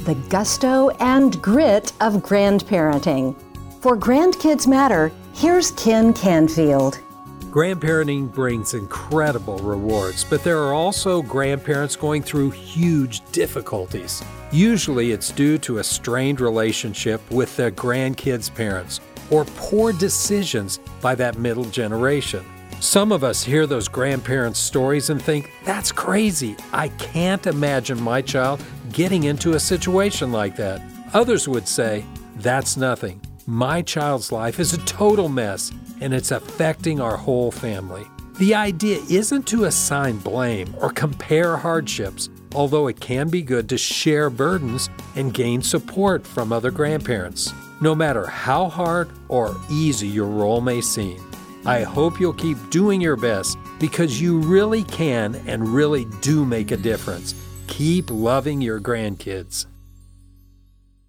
the gusto and grit of grandparenting. For Grandkids Matter, here's Ken Canfield. Grandparenting brings incredible rewards, but there are also grandparents going through huge difficulties. Usually it's due to a strained relationship with their grandkids' parents or poor decisions by that middle generation. Some of us hear those grandparents' stories and think, that's crazy. I can't imagine my child getting into a situation like that. Others would say, that's nothing. My child's life is a total mess, and it's affecting our whole family. The idea isn't to assign blame or compare hardships, although it can be good to share burdens and gain support from other grandparents, no matter how hard or easy your role may seem. I hope you'll keep doing your best because you really can and really do make a difference. Keep loving your grandkids.